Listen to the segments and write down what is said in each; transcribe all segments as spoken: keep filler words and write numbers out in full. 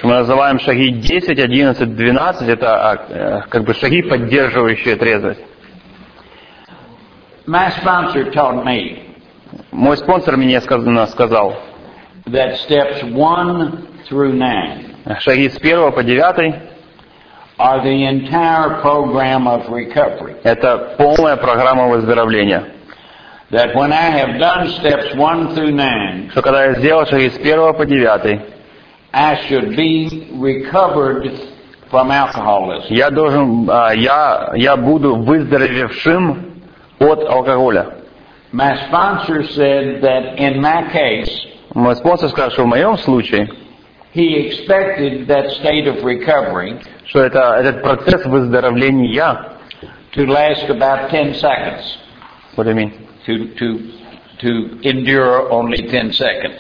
Мы называем шаги десять, одиннадцать, двенадцать, это как бы шаги, поддерживающие трезвость. My sponsor taught me Мой спонсор мне сказал, that steps one through nine шаги с первого по девятый are the entire program of recovery. это полная программа выздоровления. That when I have done steps one through nine, Что когда я сделал шаги с первого по девятый, I should be recovered from alcoholism. я должен, я, я буду выздоровевшим от алкоголя. My sponsor said that in my case, Мой спонсор сказал, что в моем случае, he expected that state of recovery что это, этот процесс выздоровления, to last about ten seconds. what do you mean? To, to, to endure only ten seconds.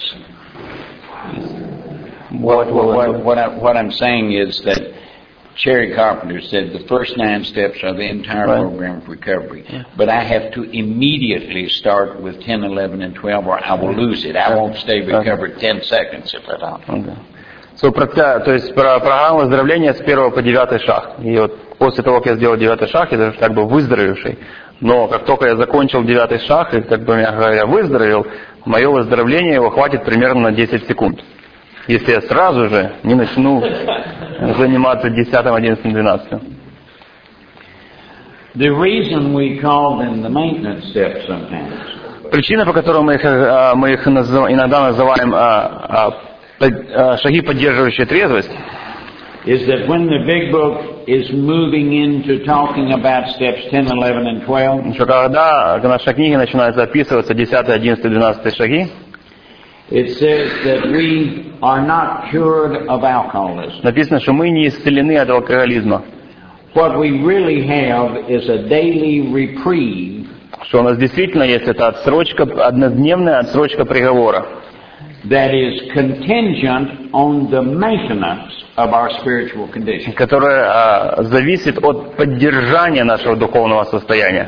What, what, what, I, what I'm saying is that Cherry Carpenter said the first nine steps are the entire Right. program of recovery. Yeah. But I have to immediately start with ten, eleven, and twelve or I will lose it. I won't stay recovered ten seconds if I don't. Okay. So, то есть про программа выздоровления с первого по девятый шаг. И вот после того, как я сделал девятый шаг, я даже как бы выздоровевший. Но как только я закончил девятый шаг, и как бы я выздоровел, мое выздоровление его хватит примерно на десять секунд. Если я сразу же не начну заниматься десятым, одиннадцатым, двенадцатым. The reason we call them the maintenance steps sometimes Причина, по которой мы их, мы их назыв, иногда называем а, а, шаги, поддерживающие трезвость, is that when the big book is moving into talking about steps ten, eleven, and twelve, что когда в нашей книге начинают записываться десятый, одиннадцатый, двенадцатый шаги, it says that we are not cured of alcoholism. написано, что мы не исцелены от алкоголизма. What we really have is a daily reprieve Что у нас действительно есть эта отсрочка, однодневная отсрочка приговора, that is contingent on the maintenance of our spiritual condition. которая а, зависит от поддержания нашего духовного состояния.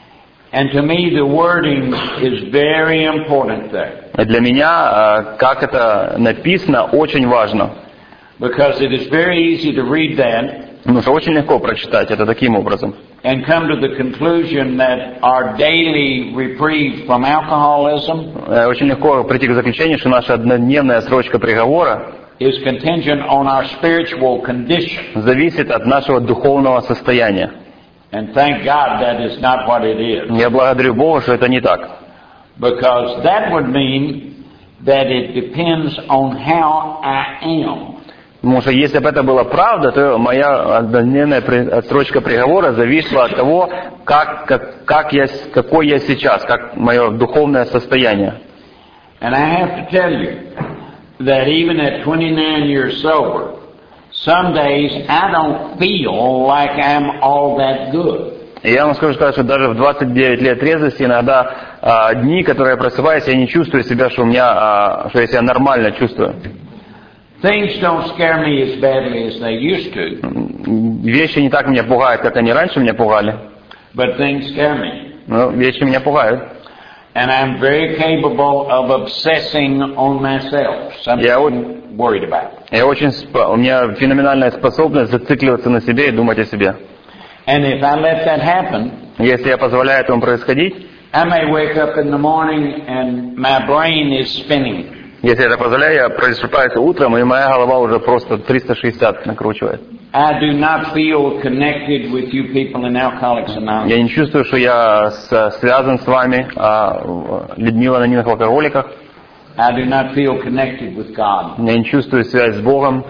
And to me the wording is very important there. И для меня, а, как это написано, очень важно. Because it is very easy to read that Потому что очень легко прочитать это таким образом. and come to the conclusion that our daily reprieve from alcoholism Э, Очень легко прийти к заключению, что наша однодневная отсрочка приговора is contingent on our spiritual condition. зависит от нашего духовного состояния. And thank God that is not what it is. Я благодарю Бога, что это не так. Because that would mean that it depends on how I am. Потому что если бы это была правда, то моя однодневная при- отсрочка приговора зависела от того, как, как, как я, с- какой я сейчас, как мое духовное состояние. And I have to tell you that even at twenty-nine years sober, some days I don't feel like I'm all that good. И я вам скажу, что даже в двадцать девять лет трезвости иногда а, дни, которые я просыпаюсь, я не чувствую себя, что у меня, а, что я себя нормально чувствую. Things don't scare me as badly as they used to, Вещи не так меня пугают, как они раньше меня пугали. but things scare me. Но вещи меня пугают. And I'm very capable of obsessing on myself, something Я вот- I'm worried about. Я очень, сп- у меня феноменальная способность зацикливаться на себе и думать о себе. And if I let that happen, Если я позволяю этому происходить, I may wake up in the morning and my brain is spinning. если я это позволяю, я просыпаюсь утром, и моя голова уже просто триста шестьдесят накручивает. I do not feel connected with you people in Alcoholics Anonymous. Я не чувствую, что я с- связан с вами, а, в- людьми в анонимных алкоголиках. I do not feel connected with God. Я не чувствую связь с Богом.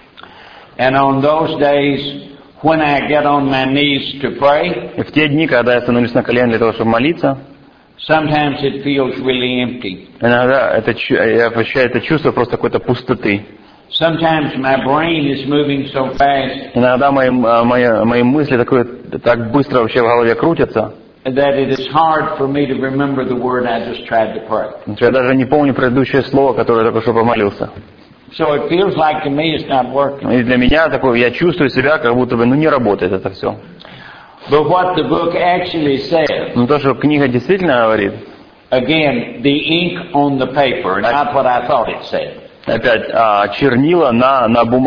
And on those days when I get on my knees to pray, И в те дни, когда я становлюсь на колено для того, чтобы молиться, sometimes it feels really empty. иногда это, чу- я ощущаю это чувство просто какой-то пустоты. Sometimes my brain is moving so fast Иногда мои, а, мои, мои мысли такое, так быстро вообще в голове крутятся, that it is hard for me to remember the word I just tried to pray. что я даже не помню предыдущее слово, которое я только что помолился. So it feels like to me it's not working. И для меня такое, я чувствую себя, как будто бы, ну, не работает это все. But what the book actually says, Но то, что книга действительно говорит, again, the ink on the paper, not what I thought it said. опять, а, чернила на, на бумаге.